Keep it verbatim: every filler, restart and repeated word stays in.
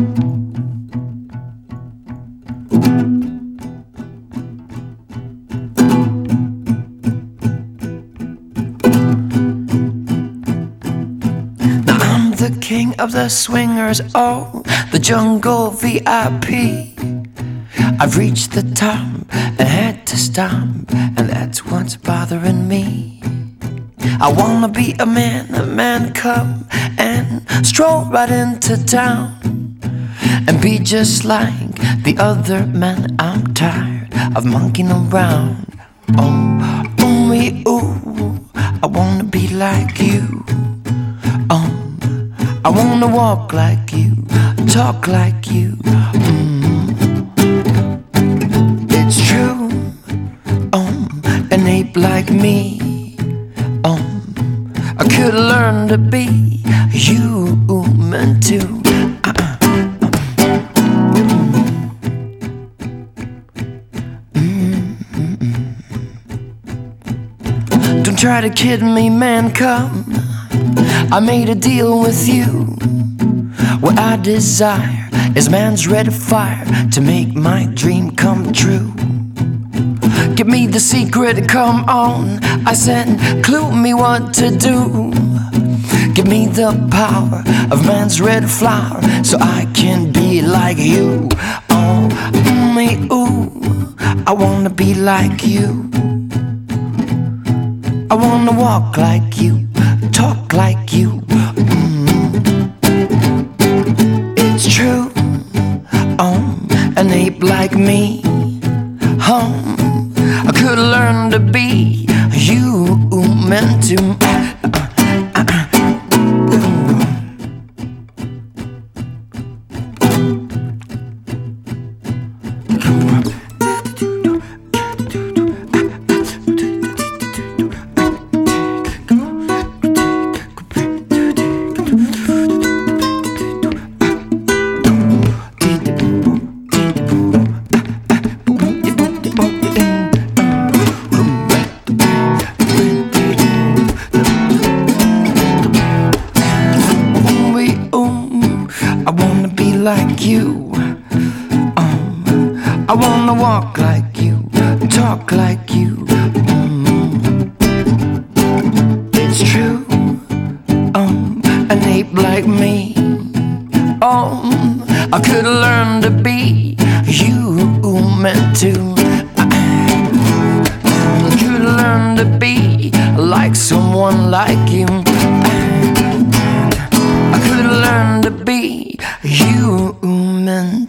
The king of the swingers, oh, the jungle V I P. I've reached the top and had to stop, and that's what's bothering me. I wanna be a man, a man cub, and stroll right into town and be just like the other men. I'm tired of monkeying around. Oh, ooh, me, ooh, I wanna be like you. Oh, I wanna walk like you, talk like you. Mm. It's true, um, an ape like me. Um, I could learn to be human too. Uh-uh. Mm-mm. Don't try to kid me, man, come. I made a deal with you. What I desire is man's red fire to make my dream come true. Give me the secret, come on, I said, clue me what to do. Give me the power of man's red flower so I can be like you. Oh, me, ooh, I wanna be like you. I wanna walk like you, talk like you. Mm. It's true, um, an ape like me. Um, I could learn to be human too. Like you, um, I wanna walk like you, talk like you. Mm. It's true, um, an ape like me. Um, I could learn to be human too. I could learn to be like someone like you. I could learn to be human